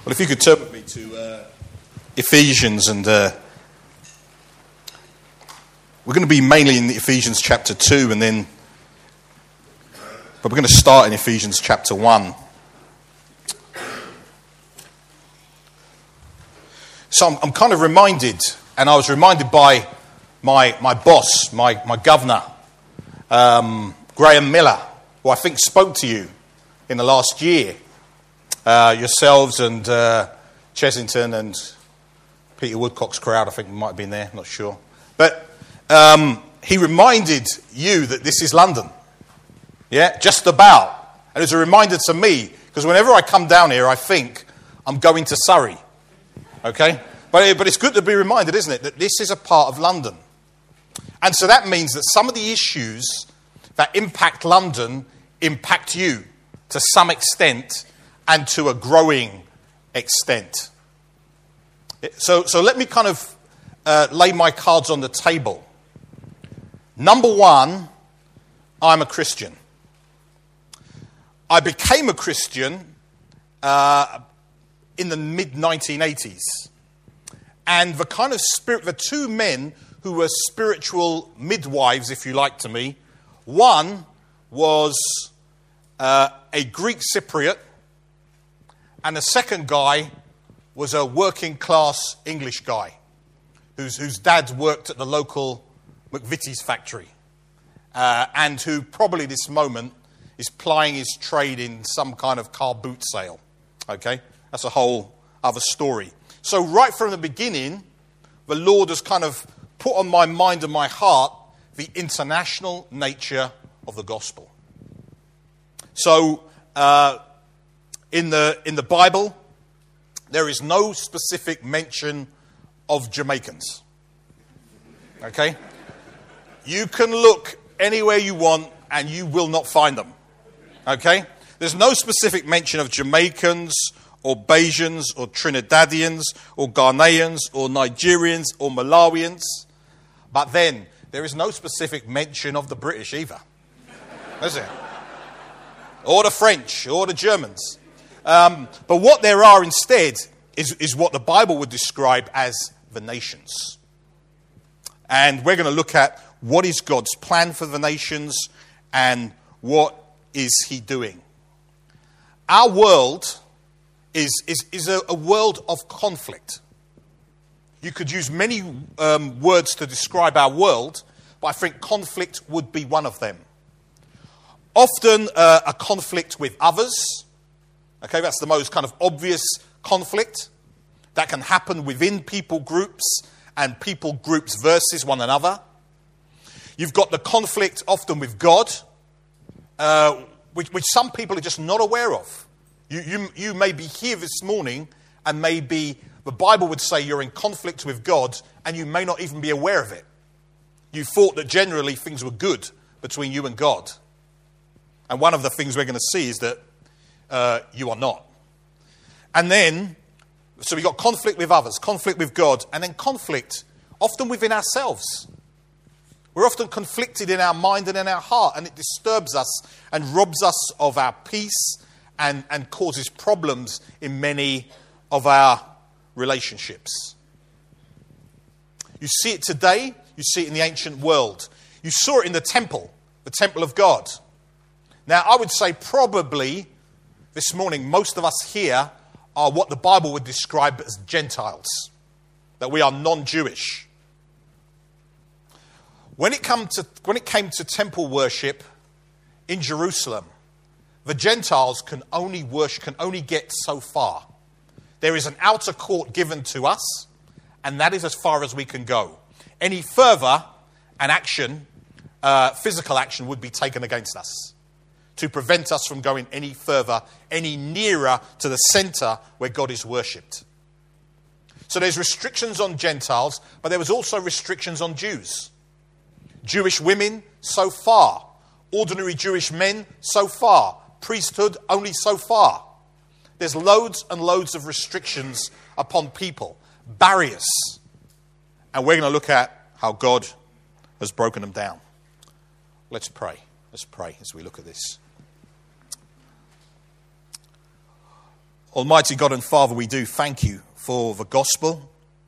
Well, if you could turn with me to Ephesians, and we're going to be mainly in Ephesians chapter 2, but we're going to start in Ephesians chapter 1. So I'm kind of reminded, and I was reminded by my boss, my governor, Graham Miller, who I think spoke to you in the last year. Yourselves and Chesington and Peter Woodcock's crowd, I think might have been there, not sure. But he reminded you that this is London. Yeah, just about. And it's a reminder to me, because whenever I come down here, I think I'm going to Surrey. Okay? But it's good to be reminded, isn't it, that this is a part of London. And so that means that some of the issues that impact London impact you to some extent, and to a growing extent. So let me kind of lay my cards on the table. Number one, I'm a Christian. I became a Christian in the mid-1980s. And the kind of spirit, the two men who were spiritual midwives, if you like, to me, one was a Greek Cypriot, and the second guy was a working class English guy whose dad worked at the local McVitie's factory and who probably this moment is plying his trade in some kind of car boot sale. Okay? That's a whole other story. So right from the beginning, the Lord has kind of put on my mind and my heart the international nature of the gospel. So in the Bible, there is no specific mention of Jamaicans. Okay? You can look anywhere you want and you will not find them. Okay? There's no specific mention of Jamaicans or Bajans or Trinidadians or Ghanaians or Nigerians or Malawians. But then, there is no specific mention of the British either. Is there? Or the French or the Germans. But what there are instead is what the Bible would describe as the nations. And we're going to look at what is God's plan for the nations and what is he doing. Our world is a world of conflict. You could use many words to describe our world, but I think conflict would be one of them. Often a conflict with others. Okay, that's the most kind of obvious conflict that can happen within people groups and people groups versus one another. You've got the conflict often with God, which some people are just not aware of. You may be here this morning and maybe the Bible would say you're in conflict with God and you may not even be aware of it. You thought that generally things were good between you and God. And one of the things we're going to see is that you are not. And then, so we've got conflict with others, conflict with God, and then conflict often within ourselves. We're often conflicted in our mind and in our heart, and it disturbs us and robs us of our peace and causes problems in many of our relationships. You see it today, you see it in the ancient world. You saw it in the temple of God. Now, I would say probably this morning, most of us here are what the Bible would describe as Gentiles, that we are non-Jewish. When it came to temple worship in Jerusalem, the Gentiles can only get so far. There is an outer court given to us, and that is as far as we can go. Any further, an action, physical action, would be taken against us to prevent us from going any further, any nearer to the center where God is worshipped. So there's restrictions on Gentiles, but there was also restrictions on Jews. Jewish women, so far. Ordinary Jewish men, so far. Priesthood, only so far. There's loads and loads of restrictions upon people, barriers. And we're going to look at how God has broken them down. Let's pray. Let's pray as we look at this. Almighty God and Father, we do thank you for the gospel.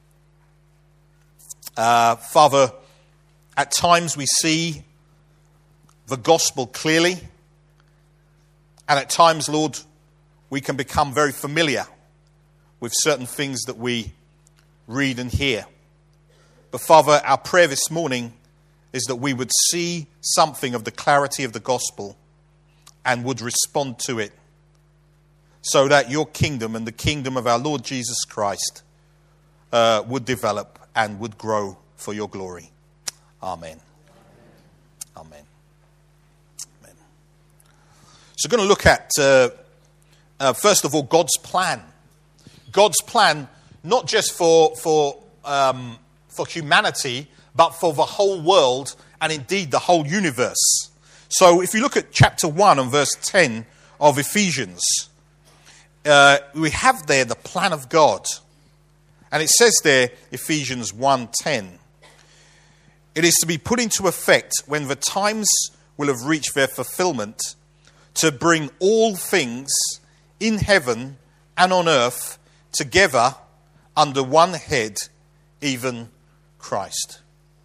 Father, at times we see the gospel clearly, and at times, Lord, we can become very familiar with certain things that we read and hear. But Father, our prayer this morning is that we would see something of the clarity of the gospel and would respond to it, so that your kingdom and the kingdom of our Lord Jesus Christ would develop and would grow for your glory. Amen. Amen. Amen. So we're going to look at, first of all, God's plan. God's plan, not just for humanity, but for the whole world and indeed the whole universe. So if you look at chapter 1 and verse 10 of Ephesians, we have there the plan of God. And it says there, Ephesians 1:10, it is to be put into effect when the times will have reached their fulfillment, to bring all things in heaven and on earth together under one head, even Christ.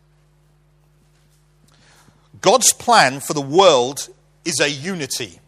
God's plan for the world is a unity.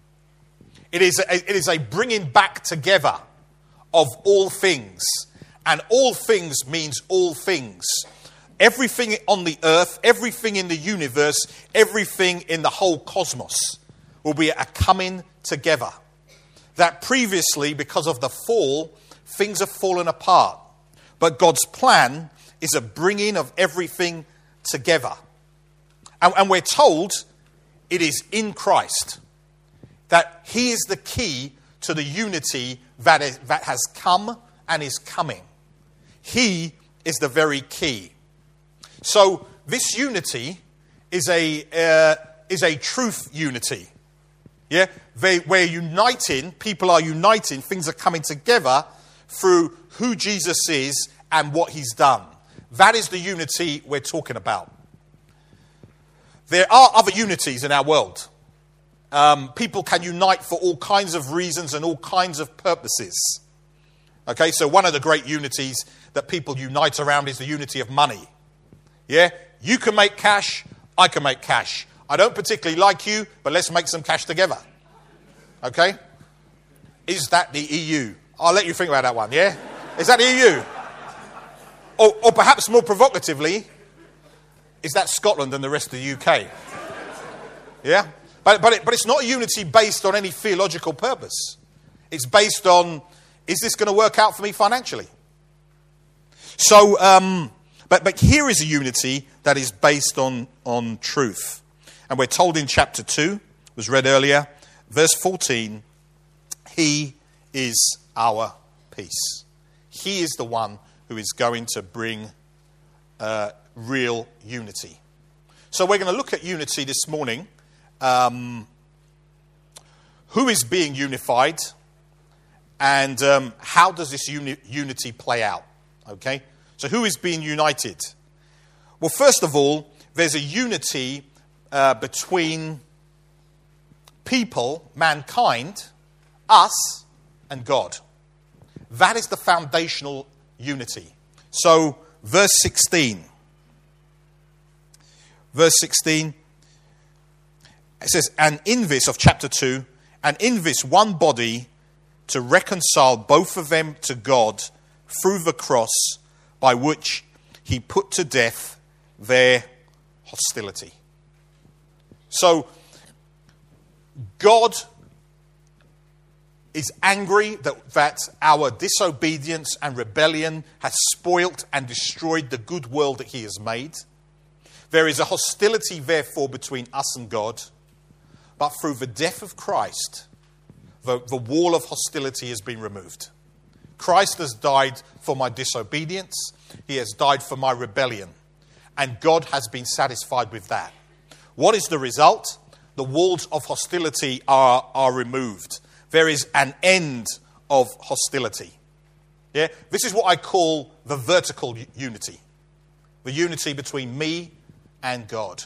It is a bringing back together of all things. And all things means all things. Everything on the earth, everything in the universe, everything in the whole cosmos will be a coming together. That previously, because of the fall, things have fallen apart. But God's plan is a bringing of everything together. And we're told it is in Christ. That he is the key to the unity that has come and is coming. He is the very key. So this unity is a truth unity. Yeah, we're uniting. People are uniting. Things are coming together through who Jesus is and what he's done. That is the unity we're talking about. There are other unities in our world. People can unite for all kinds of reasons and all kinds of purposes. Okay, so one of the great unities that people unite around is the unity of money. Yeah, you can make cash, I can make cash. I don't particularly like you, but let's make some cash together. Okay? Is that the EU? I'll let you think about that one, yeah? Is that the EU? Or perhaps more provocatively, is that Scotland and the rest of the UK? Yeah? But it's not a unity based on any theological purpose. It's based on, is this going to work out for me financially? So, but here is a unity that is based on truth. And we're told in chapter 2, was read earlier, verse 14, he is our peace. He is the one who is going to bring real unity. So we're going to look at unity this morning. Who is being unified, and how does this unity play out? Okay, so who is being united? Well, first of all, there's a unity between people, mankind, us, and God. That is the foundational unity. So, verse 16. Verse 16. It says, and in this, of chapter 2, and in this one body to reconcile both of them to God through the cross, by which he put to death their hostility. So, God is angry that our disobedience and rebellion has spoilt and destroyed the good world that he has made. There is a hostility, therefore, between us and God. But through the death of Christ, the wall of hostility has been removed. Christ has died for my disobedience. He has died for my rebellion. And God has been satisfied with that. What is the result? The walls of hostility are removed. There is an end of hostility. Yeah? This is what I call the vertical unity. The unity between me and God.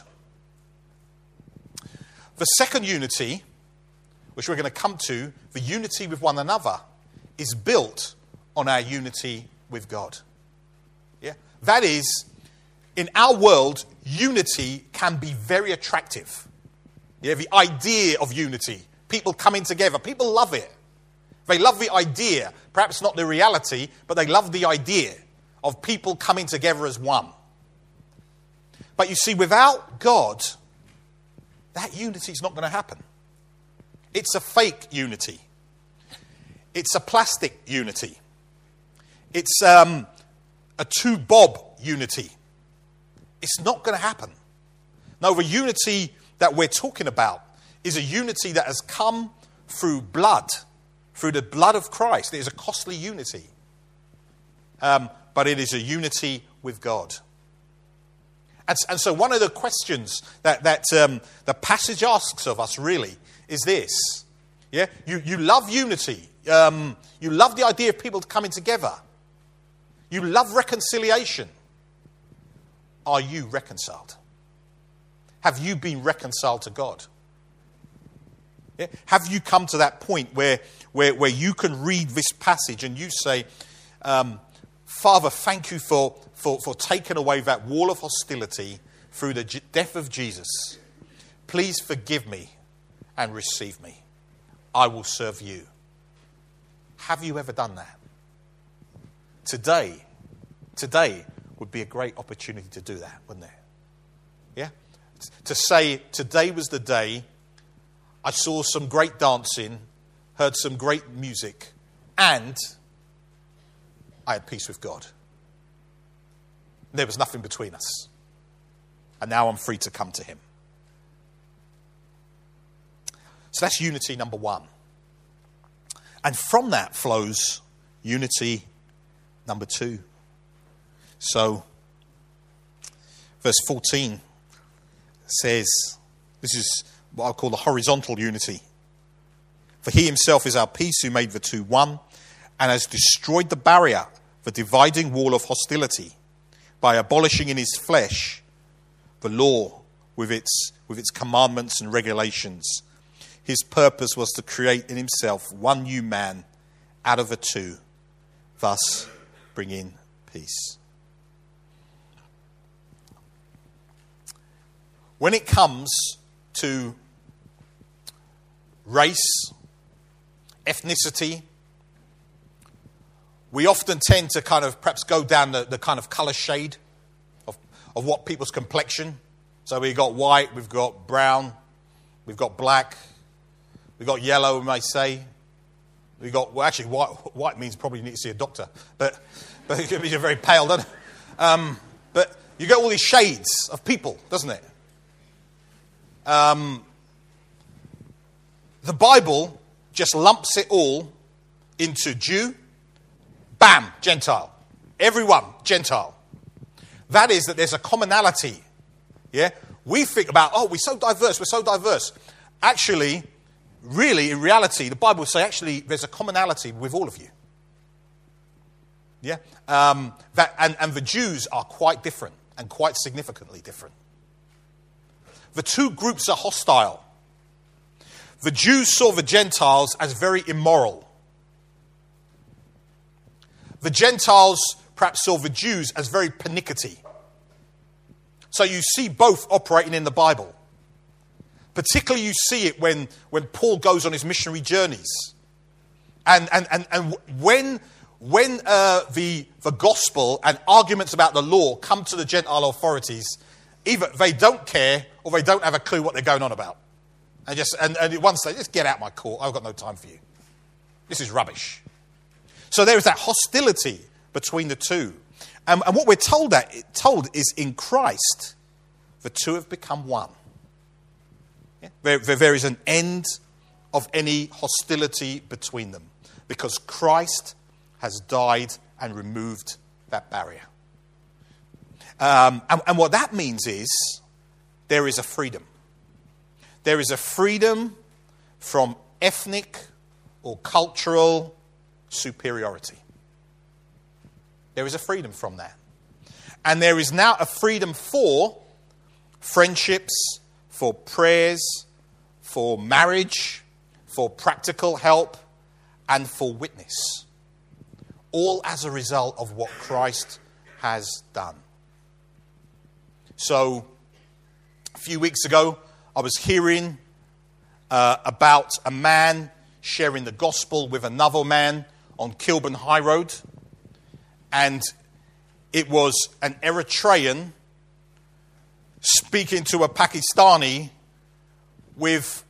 The second unity, which we're going to come to, the unity with one another, is built on our unity with God. Yeah? That is, in our world, unity can be very attractive. Yeah, the idea of unity, people coming together, people love it. They love the idea, perhaps not the reality, but they love the idea of people coming together as one. But you see, without God, that unity is not going to happen. It's a fake unity. It's a plastic unity. It's a two-bob unity. It's not going to happen. No, the unity that we're talking about is a unity that has come through blood, through the blood of Christ. It is a costly unity. But it is a unity with God. And so one of the questions that the passage asks of us really is this. Yeah, you love unity. You love the idea of people coming together. You love reconciliation. Are you reconciled? Have you been reconciled to God? Yeah? Have you come to that point where you can read this passage and you say, Father, thank you for taking away that wall of hostility through the death of Jesus. Please forgive me and receive me. I will serve you. Have you ever done that? Today would be a great opportunity to do that, wouldn't it? Yeah? To say, today was the day I saw some great dancing, heard some great music, and I had peace with God. There was nothing between us. And now I'm free to come to him. So that's unity number one. And from that flows unity number two. So, verse 14 says, this is what I call the horizontal unity. For he himself is our peace, who made the two one, and has destroyed the barrier, the dividing wall of hostility, by abolishing in his flesh the law with its commandments and regulations. His purpose was to create in himself one new man out of the two, thus bringing peace. When it comes to race, ethnicity, we often tend to kind of perhaps go down the kind of colour shade of what people's complexion. So we've got white, we've got brown, we've got black, we've got yellow, we may say. We've got, well, actually, white means probably you need to see a doctor. But you're very pale, doesn't it? But you get all these shades of people, doesn't it? The Bible just lumps it all into Jew, bam, Gentile. Everyone, Gentile. That is that there's a commonality. Yeah? We think about, we're so diverse. Actually, really, in reality, the Bible will say, actually, there's a commonality with all of you. Yeah? And the Jews are quite different, and quite significantly different. The two groups are hostile. The Jews saw the Gentiles as very immoral. The Gentiles perhaps saw the Jews as very pernickety. So you see both operating in the Bible. Particularly you see it when Paul goes on his missionary journeys. And when the gospel and arguments about the law come to the Gentile authorities, either they don't care or they don't have a clue what they're going on about. And at one stage, just get out my court. I've got no time for you. This is rubbish. So there is that hostility between the two. And what we're told is in Christ, the two have become one. Yeah? There is an end of any hostility between them because Christ has died and removed that barrier. And what that means is there is a freedom. There is a freedom from ethnic or cultural superiority. There is a freedom from that. And there is now a freedom for friendships, for prayers, for marriage, for practical help, and for witness. all as a result of what Christ has done. So, a few weeks ago, I was hearing about a man sharing the gospel with another man on Kilburn High Road. And it was an Eritrean speaking to a Pakistani with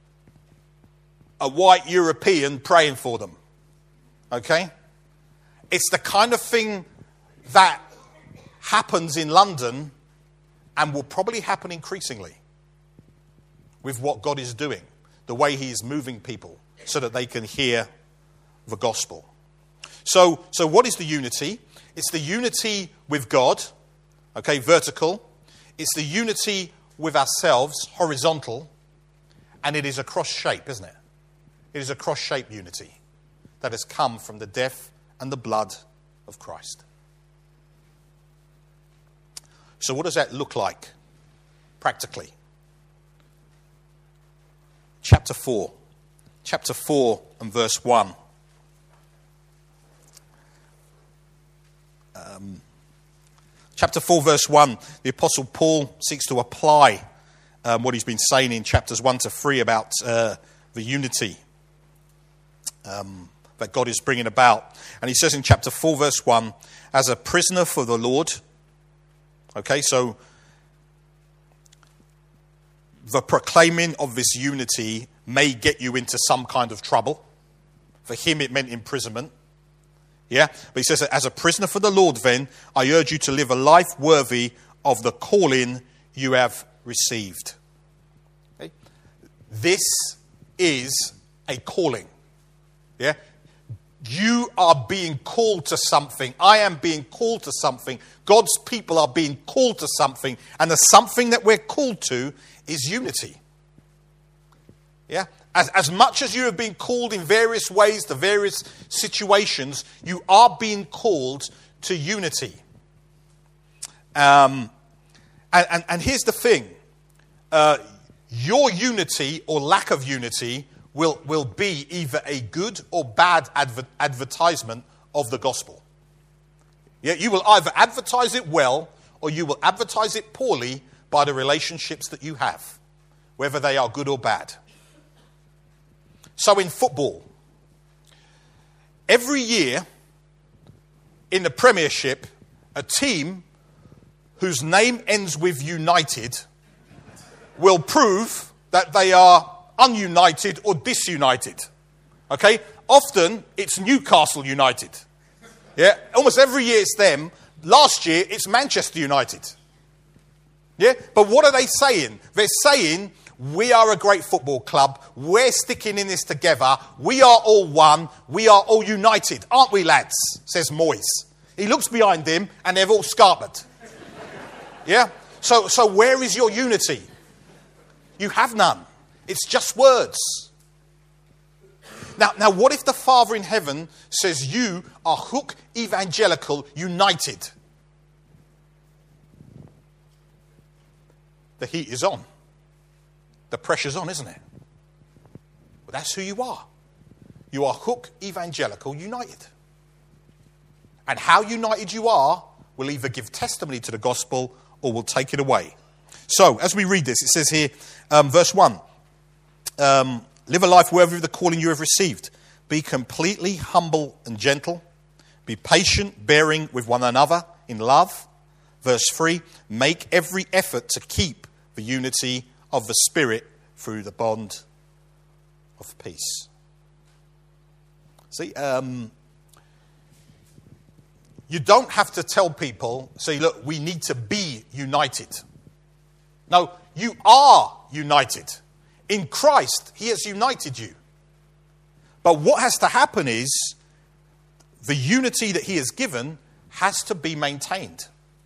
a white European praying for them. Okay? It's the kind of thing that happens in London and will probably happen increasingly with what God is doing, the way he is moving people so that they can hear the gospel. So what is the unity? It's the unity with God, okay, vertical. It's the unity with ourselves, horizontal. And it is a cross-shape, isn't it? It is a cross-shape unity that has come from the death and the blood of Christ. So what does that look like practically? Chapter 4 and verse 1. Chapter 4, verse 1, the Apostle Paul seeks to apply what he's been saying in chapters 1 to 3 about the unity that God is bringing about. And he says in chapter 4, verse 1, as a prisoner for the Lord. Okay, so the proclaiming of this unity may get you into some kind of trouble. For him, it meant imprisonment. Yeah, but he says, as a prisoner for the Lord, then, I urge you to live a life worthy of the calling you have received. Okay? This is a calling. Yeah, you are being called to something. I am being called to something. God's people are being called to something. And the something that we're called to is unity. Yeah? As much as you have been called in various ways to various situations, you are being called to unity. And here's the thing. Your unity or lack of unity will be either a good or bad advertisement of the gospel. Yeah, you will either advertise it well or you will advertise it poorly by the relationships that you have, whether they are good or bad. So in football, every year in the Premiership, a team whose name ends with United will prove that they are ununited or disunited. Okay? Often it's Newcastle United. Yeah? Almost every year it's them. Last year it's Manchester United. Yeah? But what are they saying? They're saying, we are a great football club. We're sticking in this together. We are all one. We are all united. Aren't we, lads? Says Moyes. He looks behind him and they've all scarpered. Yeah? So where is your unity? You have none. It's just words. Now, what if the Father in heaven says you are Hook Evangelical United? The heat is on. The pressure's on, isn't it? But that's who you are. You are Hook Evangelical United. And how united you are will either give testimony to the gospel or will take it away. So, as we read this, it says here, verse 1, live a life worthy of the calling you have received. Be completely humble and gentle. Be patient, bearing with one another in love. Verse 3, make every effort to keep the unity of the Spirit through the bond of peace. See, you don't have to tell people, say, look, we need to be united. No, you are united. In Christ, he has united you. But what has to happen is the unity that he has given has to be maintained.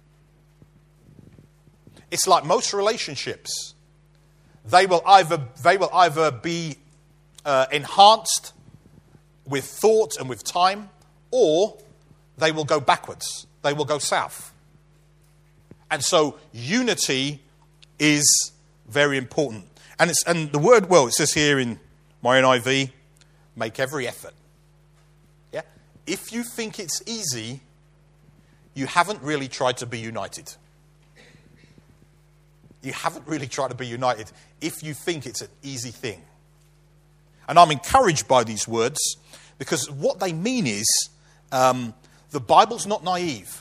It's like most relationships. They will either be enhanced with thought and with time, or they will go backwards. They will go south. And so unity is very important. And the word, well, it says here in my NIV, make every effort. Yeah? if you think it's easy, you haven't really tried to be united. You haven't really tried to be united if you think it's an easy thing. And I'm encouraged by these words because what they mean is the Bible's not naive.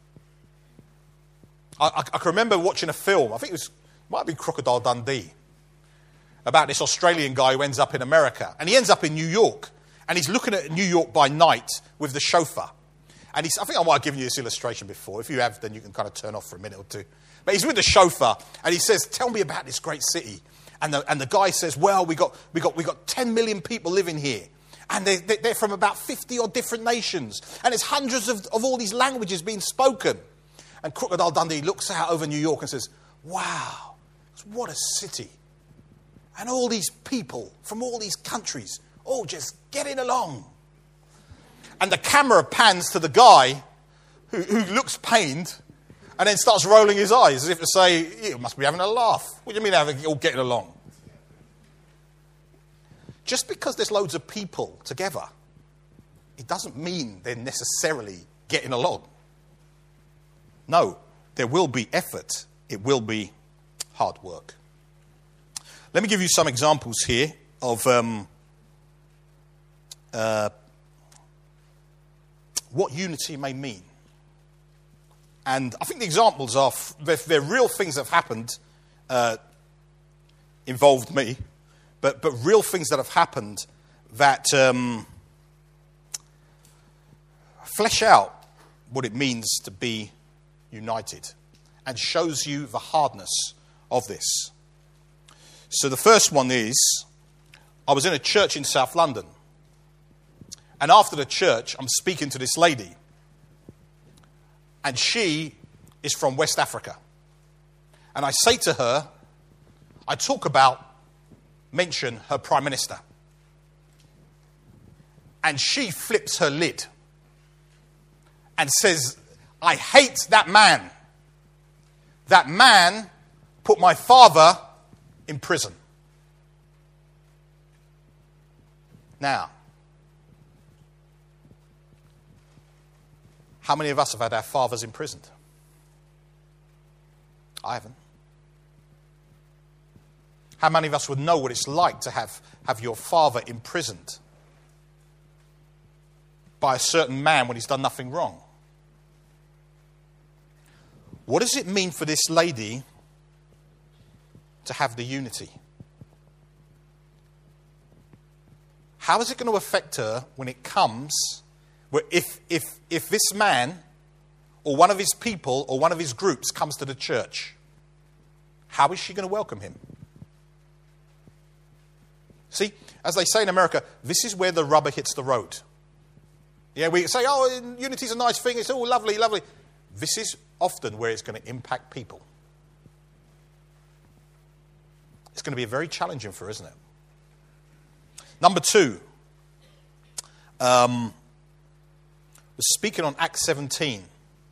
I can remember watching a film, I think it might be Crocodile Dundee, about this Australian guy who ends up in America. And he ends up in New York. And he's looking at New York by night with the chauffeur. And I think I might have given you this illustration before. If you have, then you can kind of turn off for a minute or two. But he's with the chauffeur, and he says, "Tell me about this great city." And the guy says, "Well, we got 10 million people living here. And they're from about 50 odd different nations. And there's hundreds of all these languages being spoken." And Crocodile Dundee looks out over New York and says, "Wow, what a city. And all these people from all these countries, all just getting along." And the camera pans to the guy who looks pained and then starts rolling his eyes as if to say, "You must be having a laugh. What do you mean all getting along?" Just because there's loads of people together, it doesn't mean they're necessarily getting along. No, there will be effort. It will be hard work. Let me give you some examples here of what unity may mean. And I think the examples are, they're real things that have happened, involved me, but real things that have happened that flesh out what it means to be united and shows you the hardness of this. So the first one is, I was in a church in South London. And after the church, I'm speaking to this lady. And she is from West Africa. And I say to her, I mention her Prime Minister. And she flips her lid and says, "I hate that man. That man put my father in prison." Now, how many of us have had our fathers imprisoned? I haven't. How many of us would know what it's like to have your father imprisoned by a certain man when he's done nothing wrong? What does it mean for this lady to have the unity? How is it going to affect her when it comes, if this man or one of his people or one of his groups comes to the church? How is she going to welcome him? See, as they say in America, this is where the rubber hits the road. Yeah, we say, "Oh, unity's a nice thing. It's all lovely, lovely." This is often where it's going to impact people. It's going to be very challenging for her, isn't it? Number two, was speaking on Acts 17.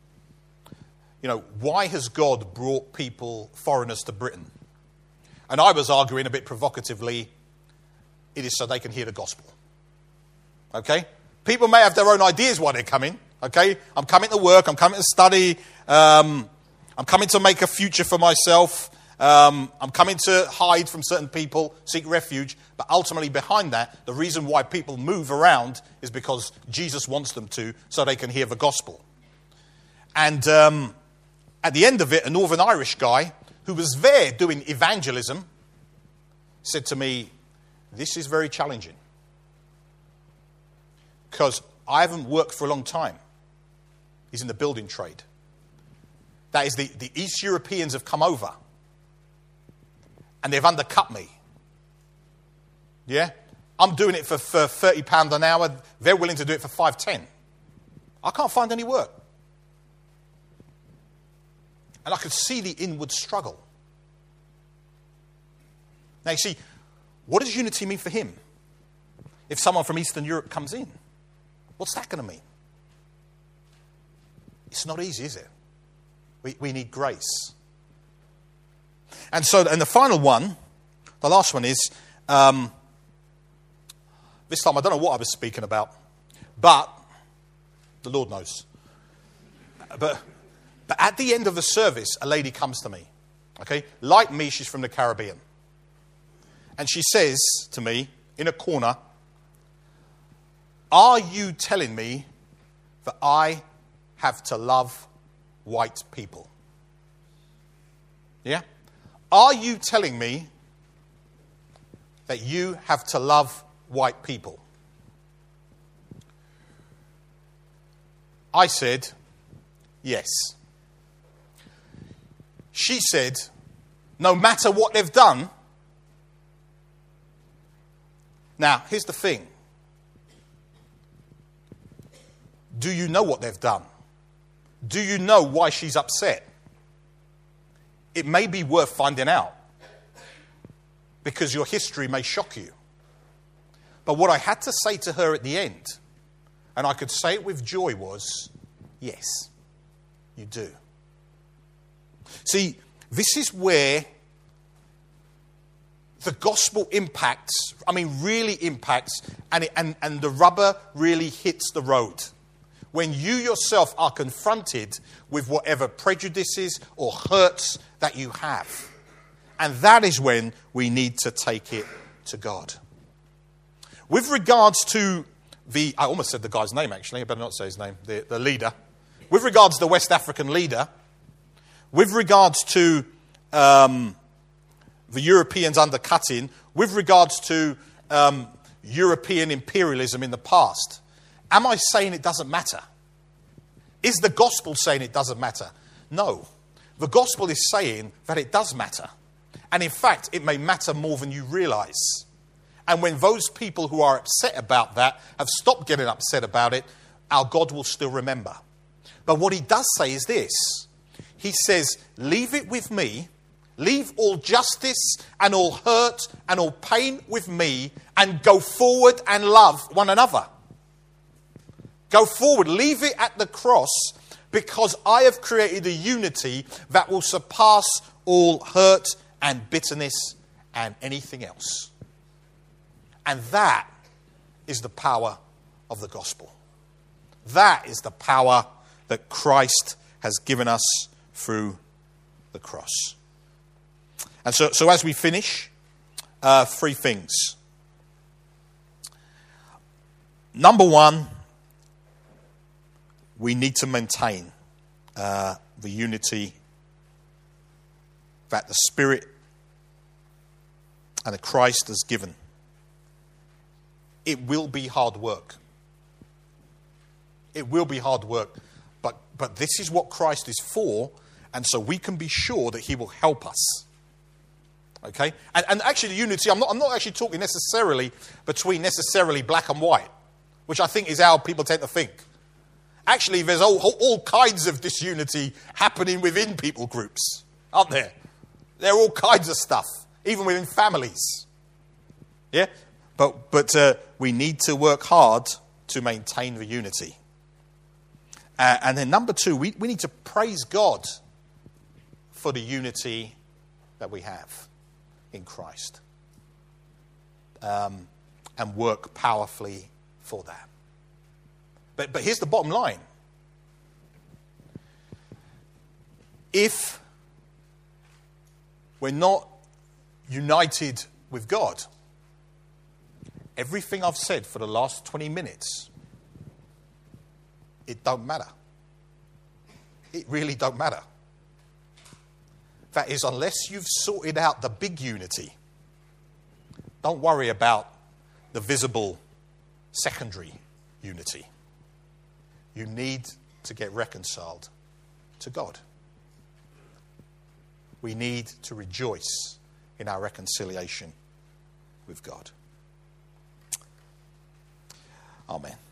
Why has God brought foreigners to Britain? And I was arguing a bit provocatively, it is so they can hear the gospel. Okay? People may have their own ideas why they're coming. Okay? I'm coming to work, I'm coming to study, I'm coming to make a future for myself, I'm coming to hide from certain people, seek refuge. But ultimately behind that, the reason why people move around is because Jesus wants them to, so they can hear the gospel. And at the end of it, a Northern Irish guy who was there doing evangelism said to me, "This is very challenging. Because I haven't worked for a long time." He's in the building trade. That is, the East Europeans have come over and they've undercut me. Yeah? I'm doing it for £30 an hour. They're willing to do it for $5.10. I can't find any work. And I could see the inward struggle. Now you see, what does unity mean for him? If someone from Eastern Europe comes in, what's that going to mean? It's not easy, is it? We need grace. And the final one, the last one is, this time I don't know what I was speaking about, but The Lord knows. But at the end of the service, a lady comes to me. Okay? Like me, she's from the Caribbean. And she says to me, in a corner, "Are you telling me that I have to love white people?" Yeah? Are you telling me that you have to love white people? I said, yes. She said, no matter what they've done. Now, here's the thing. Do you know what they've done? Do you know why she's upset? It may be worth finding out, because your history may shock you. But what I had to say to her at the end, and I could say it with joy, was, yes, you do. See, this is where the gospel impacts, really impacts, and the rubber really hits the road. When you yourself are confronted with whatever prejudices or hurts that you have. And that is when we need to take it to God. With regards to I almost said the guy's name actually, I better not say his name, the leader. With regards to the West African leader, with regards to the Europeans undercutting, with regards to European imperialism in the past, am I saying it doesn't matter? Is the gospel saying it doesn't matter? No. The gospel is saying that it does matter. And in fact, it may matter more than you realize. And when those people who are upset about that have stopped getting upset about it, our God will still remember. But what he does say is this. He says, leave it with me. Leave all justice and all hurt and all pain with me, and go forward and love one another. Go forward. Leave it at the cross, because I have created a unity that will surpass all hurt and bitterness and anything else. And that is the power of the gospel. That is the power that Christ has given us through the cross. And so as we finish, three things. Number one, we need to maintain the unity that the Spirit and the Christ has given. It will be hard work. It will be hard work. But this is what Christ is for, and so we can be sure that he will help us. Okay? And actually the unity, I'm not actually talking necessarily between necessarily black and white, which I think is how people tend to think. Actually, there's all kinds of disunity happening within people groups, aren't there? There are all kinds of stuff, even within families. Yeah? But we need to work hard to maintain the unity. And then number two, we need to praise God for the unity that we have in Christ. And work powerfully for that. But here's the bottom line. If we're not united with God, everything I've said for the last 20 minutes, it don't matter. It really don't matter. That is, unless you've sorted out the big unity, don't worry about the visible secondary unity. You need to get reconciled to God. We need to rejoice in our reconciliation with God. Amen.